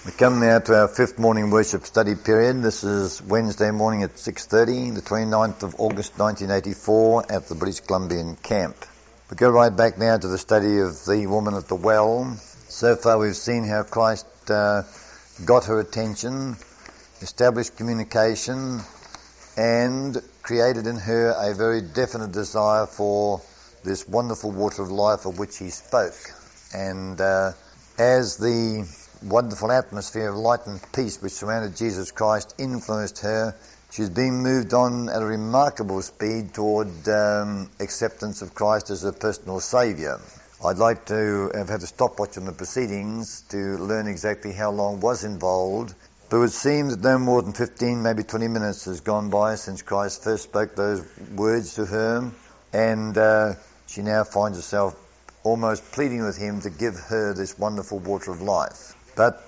We come now to our fifth morning worship study period. This is Wednesday morning at 6:30, the 29th of August 1984 at the British Columbian camp. We go right back now to the study of the woman at the well. So far we've seen how Christ got her attention, established communication, and created in her a very definite desire for this wonderful water of life of which he spoke. And as the wonderful atmosphere of light and peace which surrounded Jesus Christ influenced her, she's being moved on at a remarkable speed toward acceptance of Christ as her personal Saviour. I'd like to have had a stopwatch on the proceedings to learn exactly how long was involved, but it would seem that no more than 15, maybe 20 minutes has gone by since Christ first spoke those words to her, and she now finds herself almost pleading with him to give her this wonderful water of life. But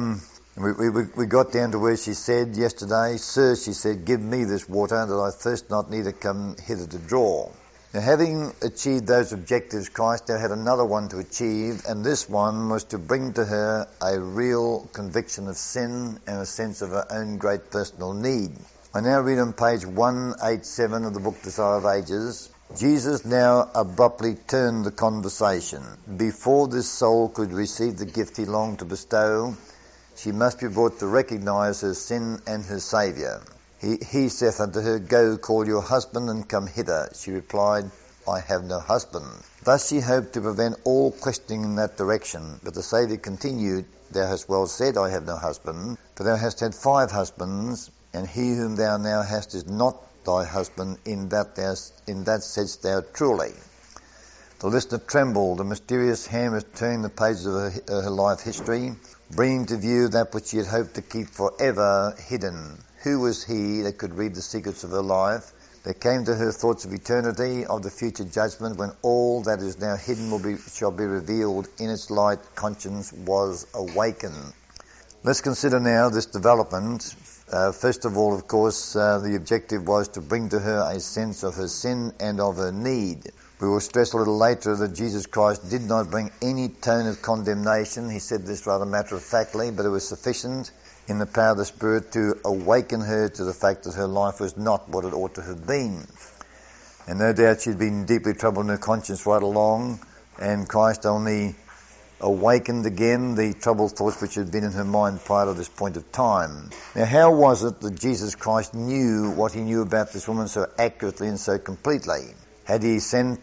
we got down to where she said yesterday, "Sir," she said, "give me this water, that I thirst not, neither come hither to draw." Now, having achieved those objectives, Christ now had another one to achieve, and this one was to bring to her a real conviction of sin and a sense of her own great personal need. I now read on page 187 of the book Desire of Ages. Jesus now abruptly turned the conversation. Before this soul could receive the gift he longed to bestow, she must be brought to recognize her sin and her Saviour. He saith unto her, "Go, call your husband and come hither." She replied, "I have no husband." Thus she hoped to prevent all questioning in that direction. But the Saviour continued, "Thou hast well said, I have no husband, for thou hast had 5 husbands, and he whom thou now hast is not thy husband, in that saidst thou truly." The listener trembled. The mysterious hand was turning the pages of her life history, bringing to view that which she had hoped to keep forever hidden. Who was he that could read the secrets of her life? There came to her thoughts of eternity, of the future judgment, when all that is now hidden shall be revealed. In its light, conscience was awakened. Let's consider now this development. First of all, of course, the objective was to bring to her a sense of her sin and of her need. We will stress a little later that Jesus Christ did not bring any tone of condemnation. He said this rather matter-of-factly, but it was sufficient in the power of the Spirit to awaken her to the fact that her life was not what it ought to have been. And no doubt she'd been deeply troubled in her conscience right along, and Christ only awakened again the troubled thoughts which had been in her mind prior to this point of time. Now, how was it that Jesus Christ knew what he knew about this woman so accurately and so completely? Had he sent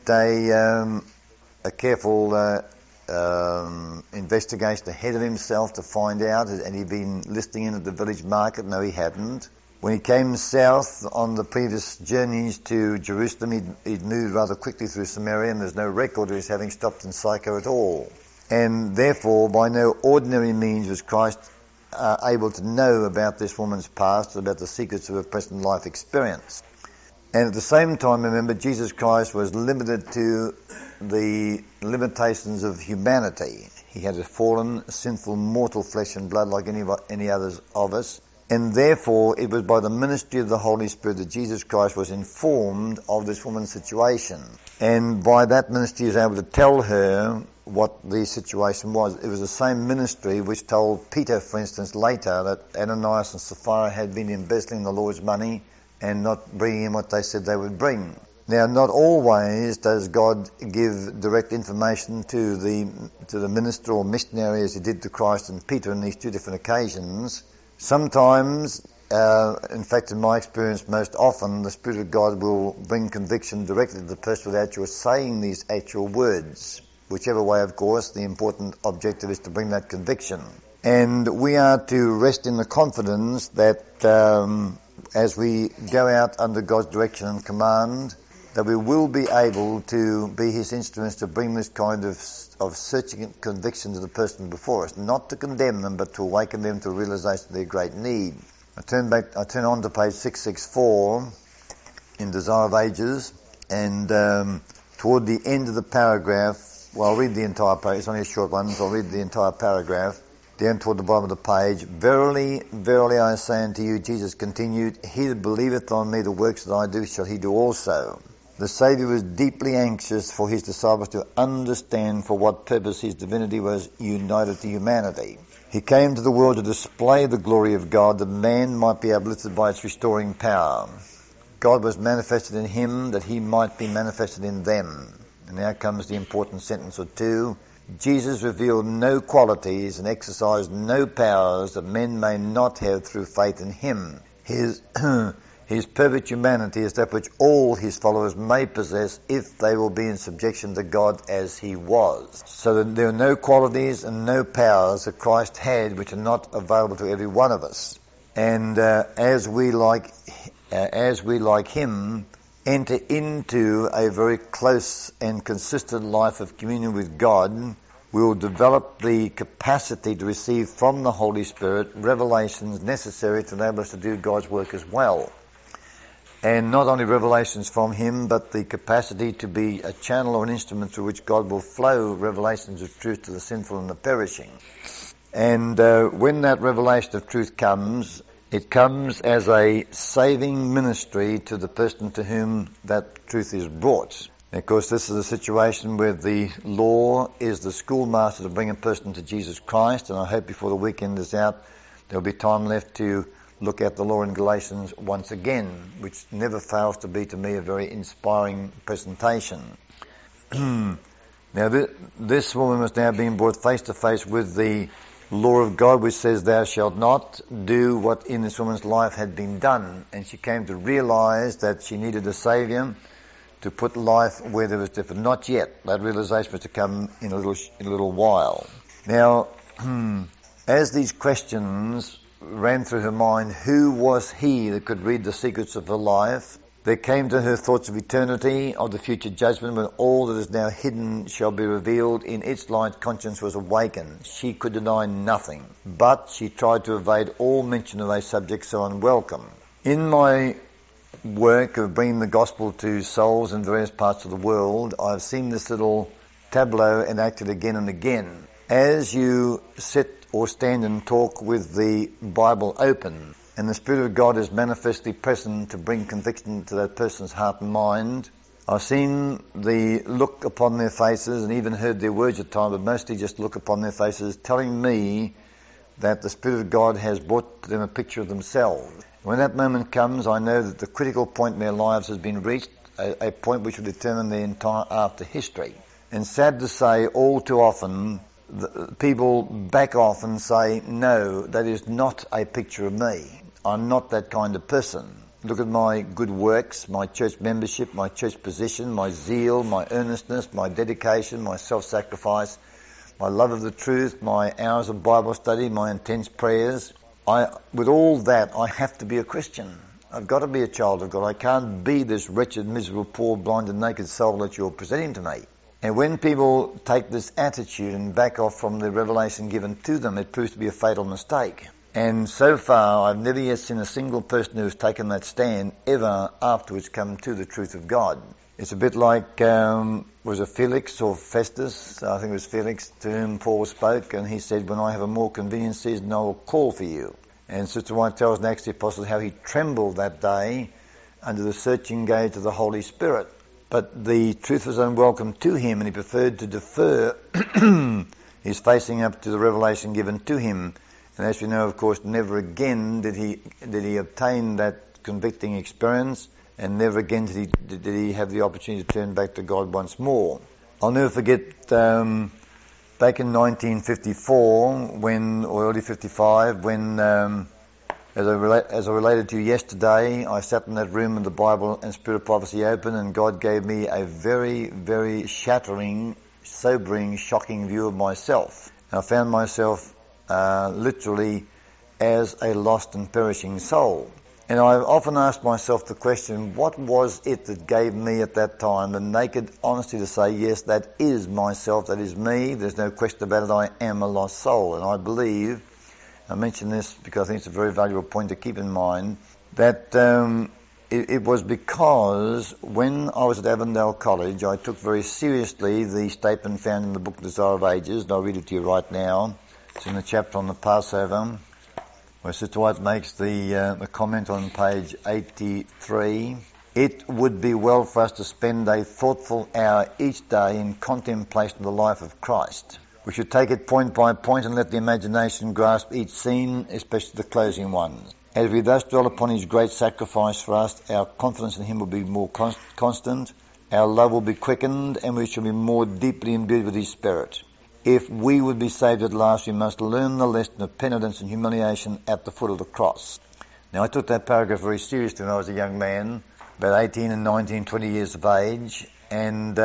a careful investigation ahead of himself to find out? Had he been listening in at the village market? No, he hadn't. When he came south on the previous journeys to Jerusalem, he'd moved rather quickly through Samaria, and there's no record of his having stopped in Sychar at all. And therefore, by no ordinary means was Christ able to know about this woman's past, about the secrets of her present life experience. And at the same time, remember, Jesus Christ was limited to the limitations of humanity. He had a fallen, sinful, mortal flesh and blood like any others of us. And therefore, it was by the ministry of the Holy Spirit that Jesus Christ was informed of this woman's situation. And by that ministry, he was able to tell her what the situation was. It was the same ministry which told Peter, for instance, later that Ananias and Sapphira had been embezzling the Lord's money and not bringing in what they said they would bring. Now, not always does God give direct information to the minister or missionary as he did to Christ and Peter on these 2 different occasions. Sometimes, in fact, in my experience, most often, the Spirit of God will bring conviction directly to the person without you saying these actual words. Whichever way, of course, the important objective is to bring that conviction. And we are to rest in the confidence that as we go out under God's direction and command, that we will be able to be his instruments to bring this kind of searching conviction to the person before us, not to condemn them, but to awaken them to a realization of their great need. I turn on to page 664 in Desire of Ages, and toward the end of the paragraph, well, I'll read the entire paragraph. It's only a short one, so I'll read the entire paragraph. Down toward the bottom of the page. "Verily, verily, I say unto you," Jesus continued, "he that believeth on me, the works that I do shall he do also." The Saviour was deeply anxious for his disciples to understand for what purpose his divinity was united to humanity. He came to the world to display the glory of God, that man might be uplifted by its restoring power. God was manifested in him, that he might be manifested in them. And now comes the important sentence or two. Jesus revealed no qualities and exercised no powers that men may not have through faith in him. His perfect humanity is that which all his followers may possess if they will be in subjection to God as he was. So that there are no qualities and no powers that Christ had which are not available to every one of us. And as we like him, enter into a very close and consistent life of communion with God, we will develop the capacity to receive from the Holy Spirit revelations necessary to enable us to do God's work as well. And not only revelations from him, but the capacity to be a channel or an instrument through which God will flow revelations of truth to the sinful and the perishing. And when that revelation of truth comes, it comes as a saving ministry to the person to whom that truth is brought. And of course, this is a situation where the law is the schoolmaster to bring a person to Jesus Christ, and I hope before the weekend is out, there'll be time left to look at the law in Galatians once again, which never fails to be to me a very inspiring presentation. Now, this woman was now being brought face to face with the law of God, which says, thou shalt not do what in this woman's life had been done. And she came to realize that she needed a Saviour to put life where there was different. Not yet. That realization was to come in a little while. Now, as these questions ran through her mind, who was he that could read the secrets of her life? There came to her thoughts of eternity, of the future judgment, when all that is now hidden shall be revealed. In its light, conscience was awakened. She could deny nothing, but she tried to evade all mention of a subject so unwelcome. In my work of bringing the gospel to souls in various parts of the world, I've seen this little tableau enacted again and again. As you sit or stand and talk with the Bible open, and the Spirit of God is manifestly present to bring conviction to that person's heart and mind, I've seen the look upon their faces and even heard their words at times, but mostly just look upon their faces telling me that the Spirit of God has brought to them a picture of themselves. When that moment comes, I know that the critical point in their lives has been reached, a point which will determine their entire after history. And sad to say, all too often, people back off and say, no, that is not a picture of me. I'm not that kind of person. Look at my good works, my church membership, my church position, my zeal, my earnestness, my dedication, my self-sacrifice, my love of the truth, my hours of Bible study, my intense prayers. With all that, I have to be a Christian. I've got to be a child of God. I can't be this wretched, miserable, poor, blind and naked soul that you're presenting to me. And when people take this attitude and back off from the revelation given to them, it proves to be a fatal mistake. And so far, I've never yet seen a single person who has taken that stand ever afterwards come to the truth of God. It's a bit like, was it Felix or Festus? I think it was Felix to whom Paul spoke, and he said, when I have a more convenient season, I will call for you. And Sister White tells in Acts of the Apostles how he trembled that day under the searching gaze of the Holy Spirit. But the truth was unwelcome to him, and he preferred to defer his facing up to the revelation given to him. And as we know, of course, never again did he obtain that convicting experience, and never again did he have the opportunity to turn back to God once more. I'll never forget back in 1954, or early 55, when as I related to you yesterday, I sat in that room with the Bible and Spirit of Prophecy open, and God gave me a very, very shattering, sobering, shocking view of myself. And I found myself literally as a lost and perishing soul. And I've often asked myself the question, what was it that gave me at that time the naked honesty to say, yes, that is myself, that is me, there's no question about it, I am a lost soul. And I believe, I mention this because I think it's a very valuable point to keep in mind, that it was because when I was at Avondale College, I took very seriously the statement found in the book Desire of Ages, and I'll read it to you right now. It's in the chapter on the Passover, where Sister White makes the comment on page 83. It would be well for us to spend a thoughtful hour each day in contemplation of the life of Christ, We should take it point by point and let the imagination grasp each scene, especially the closing ones. As we thus dwell upon his great sacrifice for us, our confidence in him will be more constant, our love will be quickened, and we shall be more deeply imbued with his spirit. If we would be saved at last, we must learn the lesson of penitence and humiliation at the foot of the cross. Now, I took that paragraph very seriously when I was a young man, about 18 and 19, 20 years of age, and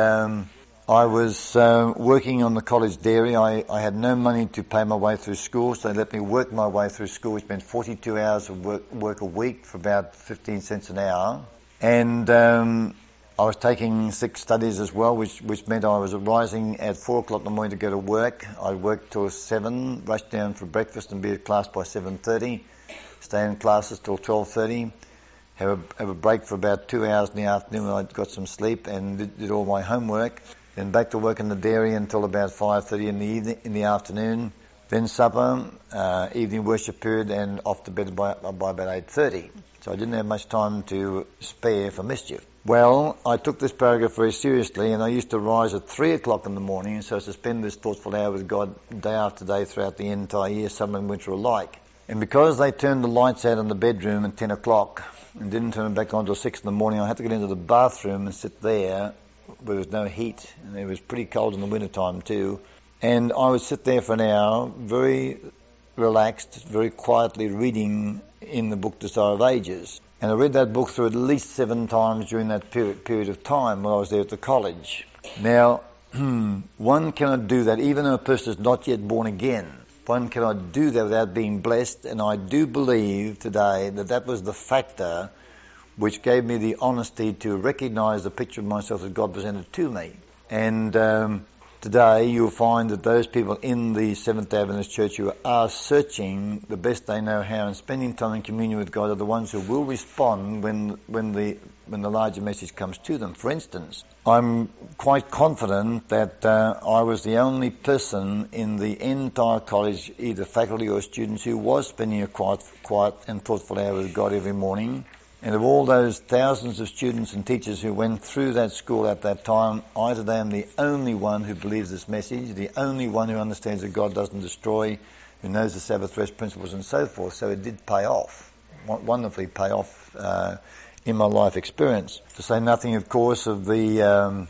I was working on the college dairy. I had no money to pay my way through school, so they let me work my way through school, which meant 42 hours of work a week for about 15 cents an hour. And I was taking 6 studies as well, which meant I was rising at 4 o'clock in the morning to go to work. I'd work till 7, rush down for breakfast and be at class by 7:30, stay in classes till 12:30, have a break for about 2 hours in the afternoon when I'd got some sleep and did all my homework. Then back to work in the dairy until about 5:30 in the afternoon. Then supper, evening worship period, and off to bed by about 8:30. So I didn't have much time to spare for mischief. Well, I took this paragraph very seriously, and I used to rise at 3 o'clock in the morning, so to spend this thoughtful hour with God day after day throughout the entire year, summer and winter alike. And because they turned the lights out in the bedroom at 10 o'clock and didn't turn them back on until 6 in the morning, I had to get into the bathroom and sit there where there was no heat, and it was pretty cold in the winter time too. And I would sit there for an hour, very relaxed, very quietly reading in the book Desire of Ages. And I read that book through at least 7 times during that period of time when I was there at the college. Now, one cannot do that, even though a person is not yet born again. One cannot do that without being blessed, and I do believe today that was the factor which gave me the honesty to recognize the picture of myself that God presented to me. And today you'll find that those people in the Seventh-day Adventist Church who are searching the best they know how and spending time in communion with God are the ones who will respond when the larger message comes to them. For instance, I'm quite confident that I was the only person in the entire college, either faculty or students, who was spending a quiet and thoughtful hour with God every morning. And of all those thousands of students and teachers who went through that school at that time, I today am the only one who believes this message, the only one who understands that God doesn't destroy, who knows the Sabbath rest principles and so forth. So it did pay off, wonderfully pay off in my life experience. To say nothing, of course, of the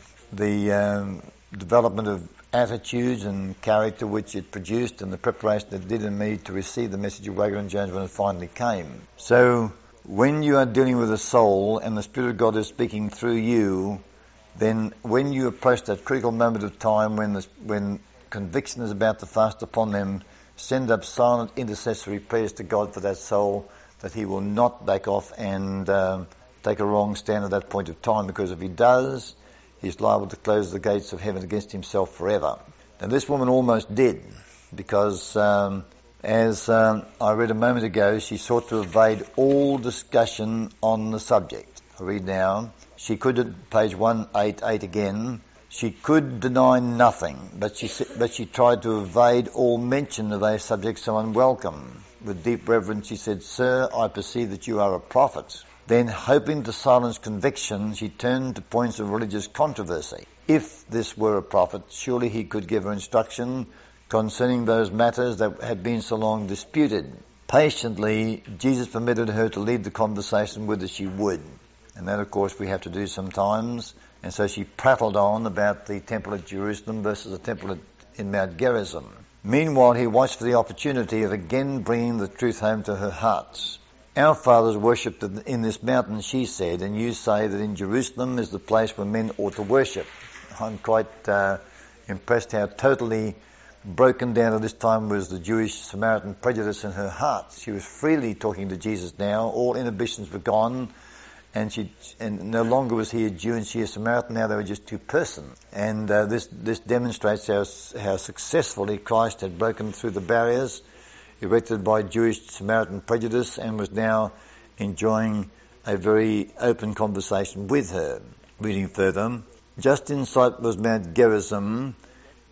development of attitudes and character which it produced and the preparation it did in me to receive the message of Wagner and Jones when it finally came. So when you are dealing with a soul and the Spirit of God is speaking through you, then when you approach that critical moment of time when conviction is about to fast upon them, send up silent intercessory prayers to God for that soul, that he will not back off and take a wrong stand at that point of time, because if he does, he's liable to close the gates of heaven against himself forever. Now this woman almost did, because as I read a moment ago, she sought to evade all discussion on the subject. I read now, she could, at page 188 again, she could deny nothing, but she tried to evade all mention of a subject so unwelcome. With deep reverence she said, "Sir, I perceive that you are a prophet." Then, hoping to silence conviction, she turned to points of religious controversy. If this were a prophet, surely he could give her instruction concerning those matters that had been so long disputed. Patiently, Jesus permitted her to lead the conversation whether she would. And that, of course, we have to do sometimes. And so she prattled on about the temple at Jerusalem versus the temple in Mount Gerizim. Meanwhile, he watched for the opportunity of again bringing the truth home to her heart. Our fathers worshipped in this mountain, she said, and you say that in Jerusalem is the place where men ought to worship. I'm quite impressed how totally broken down at this time was the Jewish Samaritan prejudice in her heart. She was freely talking to Jesus now. All inhibitions were gone, and no longer was he a Jew and she a Samaritan. Now they were just two persons. And this demonstrates how successfully Christ had broken through the barriers erected by Jewish Samaritan prejudice and was now enjoying a very open conversation with her. Reading further, just in sight was Mount Gerizim,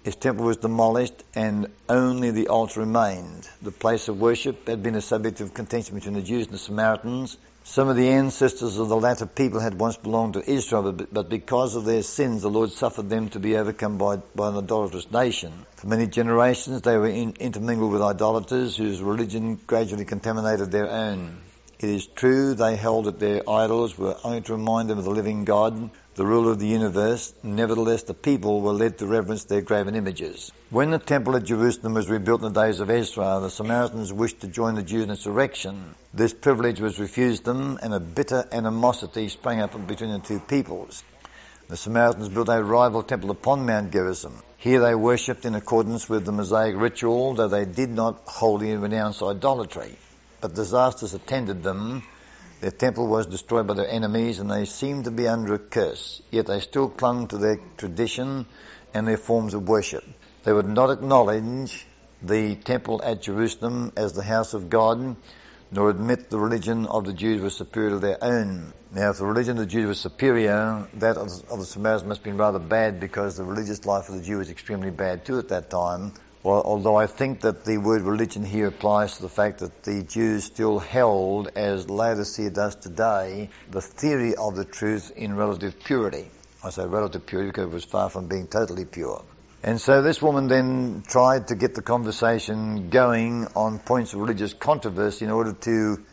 His temple was demolished and only the altar remained. The place of worship had been a subject of contention between the Jews and the Samaritans. Some of the ancestors of the latter people had once belonged to Israel, but because of their sins, the Lord suffered them to be overcome by an idolatrous nation. For many generations, they were intermingled with idolaters whose religion gradually contaminated their own. It is true they held that their idols were only to remind them of the living God, the ruler of the universe. Nevertheless, the people were led to reverence their graven images. When the temple at Jerusalem was rebuilt in the days of Ezra, the Samaritans wished to join the Jews in insurrection. This privilege was refused them, and a bitter animosity sprang up between the two peoples. The Samaritans built a rival temple upon Mount Gerizim. Here they worshipped in accordance with the Mosaic ritual, though they did not wholly renounce idolatry. But disasters attended them. Their temple was destroyed by their enemies, and they seemed to be under a curse. Yet they still clung to their tradition and their forms of worship. They would not acknowledge the temple at Jerusalem as the house of God, nor admit the religion of the Jews was superior to their own. Now, if the religion of the Jews was superior, that of the Samaritans must have been rather bad, because the religious life of the Jew was extremely bad too at that time. Well, although I think that the word religion here applies to the fact that the Jews still held, as Laodicea does today, the theory of the truth in relative purity. I say relative purity because it was far from being totally pure. And so this woman then tried to get the conversation going on points of religious controversy in order to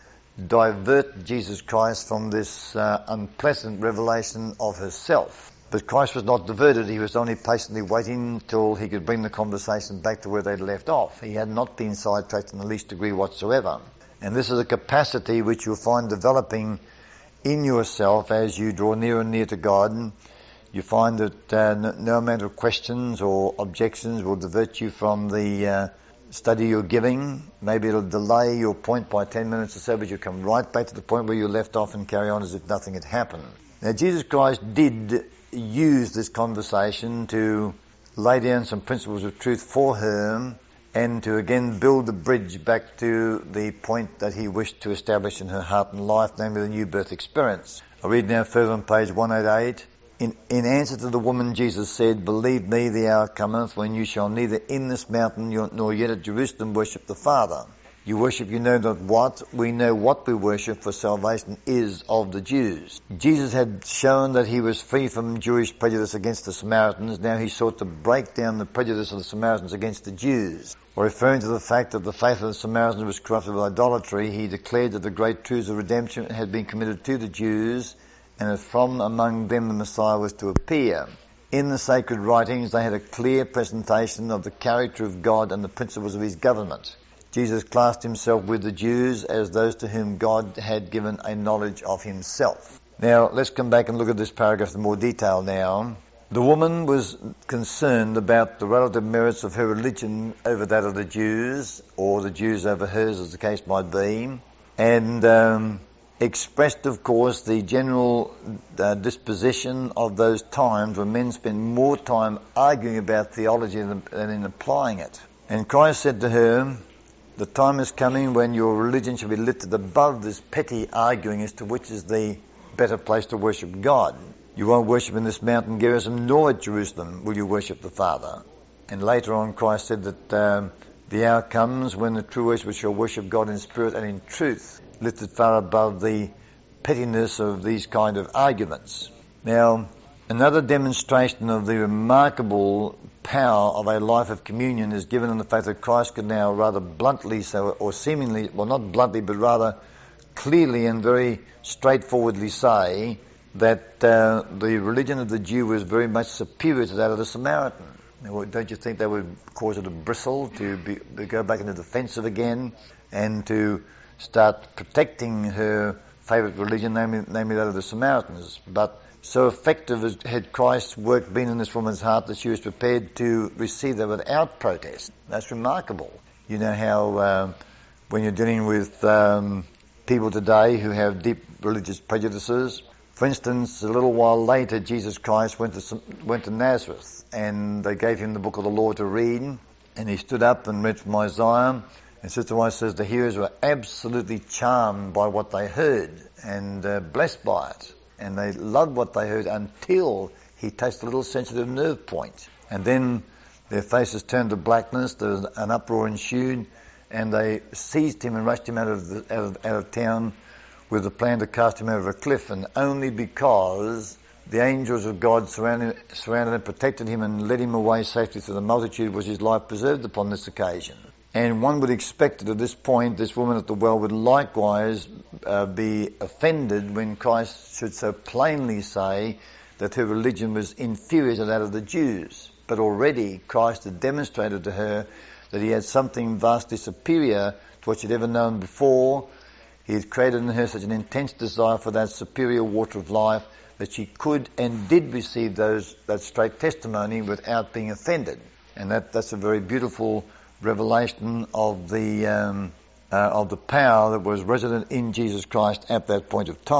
divert Jesus Christ from this unpleasant revelation of herself. But Christ was not diverted. He was only patiently waiting till he could bring the conversation back to where they'd left off. He had not been sidetracked in the least degree whatsoever. And this is a capacity which you'll find developing in yourself as you draw nearer and near to God. You find that no amount of questions or objections will divert you from the study you're giving. Maybe it'll delay your point by 10 minutes or so, but you'll come right back to the point where you left off and carry on as if nothing had happened. Now, Jesus Christ did use this conversation to lay down some principles of truth for her and to again build the bridge back to the point that he wished to establish in her heart and life, namely the new birth experience. I read now further on page 188. In answer to the woman, Jesus said, "Believe me, the hour cometh when you shall neither in this mountain nor yet at Jerusalem worship the Father. You worship you know not what. We know what we worship, for salvation is of the Jews." Jesus had shown that he was free from Jewish prejudice against the Samaritans. Now he sought to break down the prejudice of the Samaritans against the Jews. Or referring to the fact that the faith of the Samaritans was corrupted with idolatry, he declared that the great truths of redemption had been committed to the Jews, and that from among them the Messiah was to appear. In the sacred writings they had a clear presentation of the character of God and the principles of his government. Jesus classed himself with the Jews as those to whom God had given a knowledge of himself. Now, let's come back and look at this paragraph in more detail now. The woman was concerned about the relative merits of her religion over that of the Jews, or the Jews over hers, as the case might be, and expressed, of course, the general disposition of those times when men spent more time arguing about theology than in applying it. And Christ said to her, "The time is coming when your religion shall be lifted above this petty arguing as to which is the better place to worship God. You won't worship in this mountain Gerizim, nor at Jerusalem will you worship the Father." And later on Christ said that the hour comes when the true worshippers shall worship God in spirit and in truth, lifted far above the pettiness of these kind of arguments. Now, another demonstration of the remarkable power of a life of communion is given in the fact that Christ could now rather bluntly, or seemingly, well, not bluntly, but rather clearly and very straightforwardly say that the religion of the Jew was very much superior to that of the Samaritan. Now, don't you think that would cause her to bristle, to go back into the defensive again, and to start protecting her favourite religion, namely that of the Samaritans? But so effective had Christ's work been in this woman's heart that she was prepared to receive that without protest. That's remarkable. You know how when you're dealing with people today who have deep religious prejudices, for instance, a little while later Jesus Christ went to Nazareth, and they gave him the book of the law to read, and he stood up and read from Isaiah. And Sister White says the hearers were absolutely charmed by what they heard and blessed by it. And they loved what they heard until he touched a little sensitive nerve point. And then Their faces turned to blackness. There was an uproar ensued, and they seized him and rushed him out of town with the plan to cast him over a cliff, and only because the angels of God surrounded and protected him and led him away safely through the multitude was his life preserved upon this occasion. And one would expect that at this point this woman at the well would likewise be offended when Christ should so plainly say that her religion was inferior to that of the Jews. But already Christ had demonstrated to her that he had something vastly superior to what she'd ever known before. He had created in her such an intense desire for that superior water of life that she could and did receive that straight testimony without being offended. And that's a very beautiful revelation of the power that was resident in Jesus Christ at that point of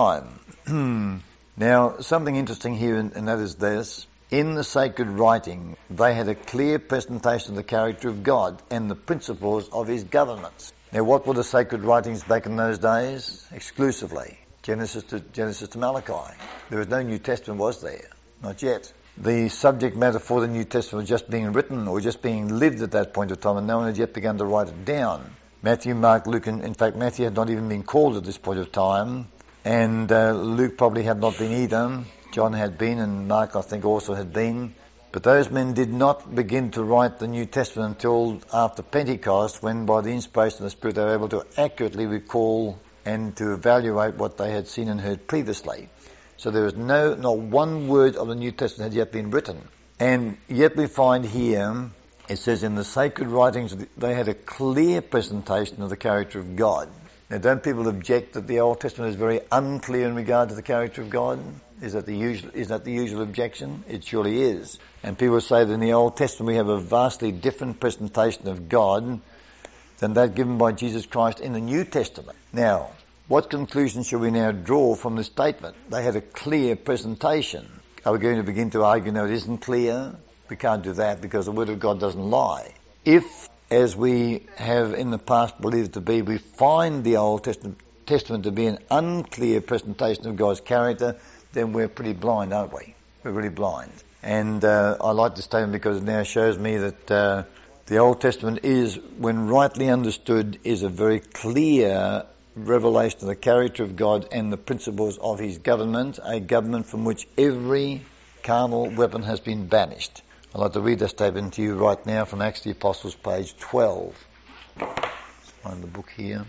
time. Now, something interesting here, and that is this. In the sacred writing, they had a clear presentation of the character of God and the principles of his government. Now, what were the sacred writings back in those days? Exclusively Genesis to Malachi. There was no New Testament, was there? Not yet. The subject matter for the New Testament was just being written or just being lived at that point of time, and no one had yet begun to write it down. Matthew, Mark, Luke, and in fact Matthew had not even been called at this point of time, and Luke probably had not been either. John had been, and Mark I think also had been. But those men did not begin to write the New Testament until after Pentecost, when by the inspiration of the Spirit they were able to accurately recall and to evaluate what they had seen and heard previously. So there was not one word of the New Testament had yet been written. And yet we find here, it says in the sacred writings, they had a clear presentation of the character of God. Now, don't people object that the Old Testament is very unclear in regard to the character of God? Is that the usual objection? It surely is. And people say that in the Old Testament we have a vastly different presentation of God than that given by Jesus Christ in the New Testament. Now, what conclusion should we now draw from this statement? They had a clear presentation. Are we going to begin to argue, no, it isn't clear? We can't do that because the Word of God doesn't lie. If, as we have in the past believed to be, we find the Old Testament to be an unclear presentation of God's character, then we're pretty blind, aren't we? We're really blind. And I like this statement because it now shows me that the Old Testament is, when rightly understood, is a very clear revelation of the character of God and the principles of his government, a government from which every carnal weapon has been banished. I'd like to read that statement to you right now from Acts of the Apostles, page 12. Let's find the book here.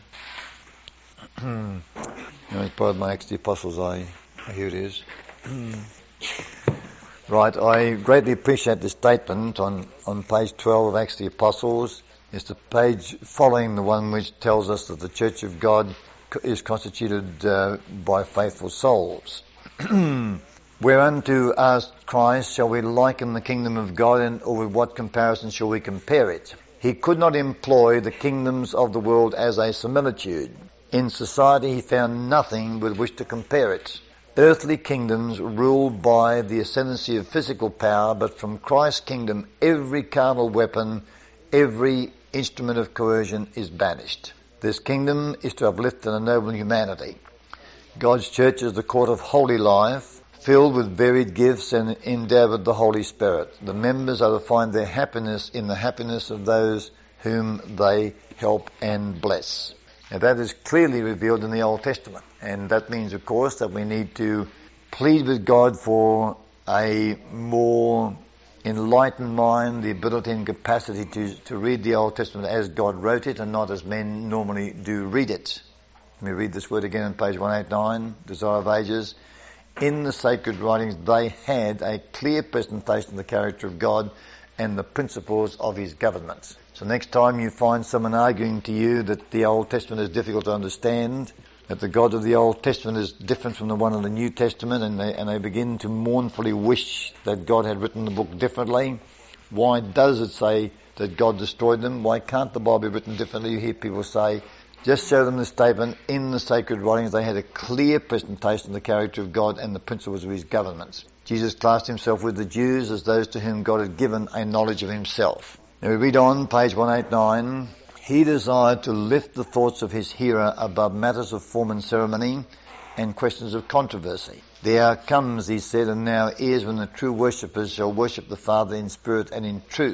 It's part of my Acts of the Apostles. Here it is. Right, I greatly appreciate this statement on page 12 of Acts of the Apostles. It's the page following the one which tells us that the Church of God is constituted by faithful souls. Whereunto, asked Christ, shall we liken the kingdom of God, or with what comparison shall we compare it? He could not employ the kingdoms of the world as a similitude. In society he found nothing with which to compare it. Earthly kingdoms ruled by the ascendancy of physical power, but from Christ's kingdom every carnal weapon, every instrument of coercion is banished. This kingdom is to uplift and ennoble humanity. God's church is the court of holy life, filled with varied gifts and endowed with the Holy Spirit. The members are to find their happiness in the happiness of those whom they help and bless. Now that is clearly revealed in the Old Testament. And that means, of course, that we need to plead with God for a more enlightened mind, the ability and capacity to read the Old Testament as God wrote it and not as men normally do read it. Let me read this word again on page 189, Desire of Ages. In the sacred writings they had a clear presentation of the character of God and the principles of his government. So next time you find someone arguing to you that the Old Testament is difficult to understand, that the God of the Old Testament is different from the one of the New Testament, and they begin to mournfully wish that God had written the book differently, why does it say that God destroyed them? Why can't the Bible be written differently? You hear people say, just show them the statement, in the sacred writings they had a clear presentation of the character of God and the principles of his governments. Jesus classed himself with the Jews as those to whom God had given a knowledge of himself. Now we read on, page 189. He desired to lift the thoughts of his hearer above matters of form and ceremony and questions of controversy. The hour comes, he said, and now is when the true worshippers shall worship the Father in spirit and in truth.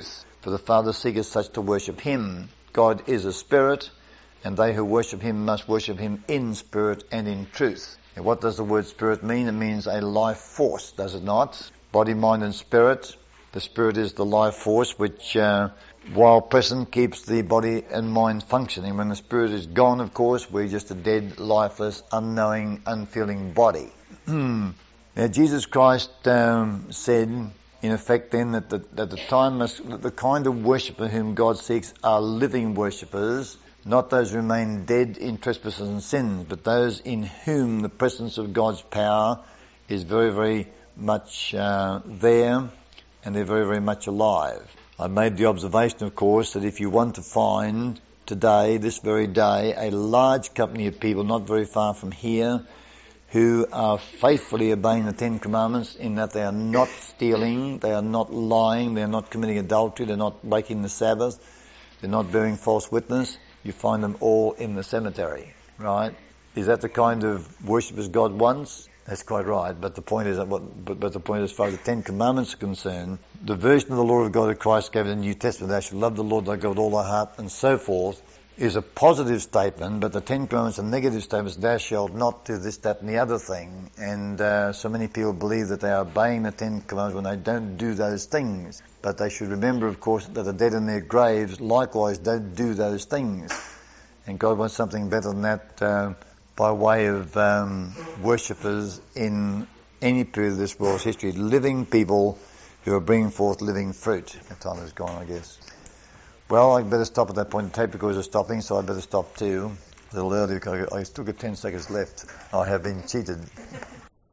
For the Father seeketh such to worship him. God is a spirit, and they who worship him must worship him in spirit and in truth. And what does the word spirit mean? It means a life force, does it not? Body, mind and spirit. The spirit is the life force which, while present, keeps the body and mind functioning. When the spirit is gone, of course, we're just a dead, lifeless, unknowing, unfeeling body. Now, Jesus Christ said, in effect then, that the kind of worshipper whom God seeks are living worshippers, not those who remain dead in trespasses and sins, but those in whom the presence of God's power is very, very much there, and they're very, very much alive. I made the observation, of course, that if you want to find today, this very day, a large company of people not very far from here who are faithfully obeying the Ten Commandments in that they are not stealing, they are not lying, they are not committing adultery, they're not breaking the Sabbath, they're not bearing false witness, you find them all in the cemetery, right? Is that the kind of worshippers God wants? That's quite right, but the point is, as far as the Ten Commandments are concerned, the version of the law of God that Christ gave in the New Testament, thou shalt love the Lord thy God with all thy heart and so forth, is a positive statement, but the Ten Commandments are negative statements, thou shalt not do this, that and the other thing. And so many people believe that they are obeying the Ten Commandments when they don't do those things. But they should remember, of course, that the dead in their graves likewise don't do those things. And God wants something better than that by way of worshippers in any period of this world's history. Living people who are bringing forth living fruit. That time is gone, I guess. Well, I'd better stop at that point. The tape recorders are stopping, so I'd better stop too. A little early because I still got 10 seconds left. I have been cheated.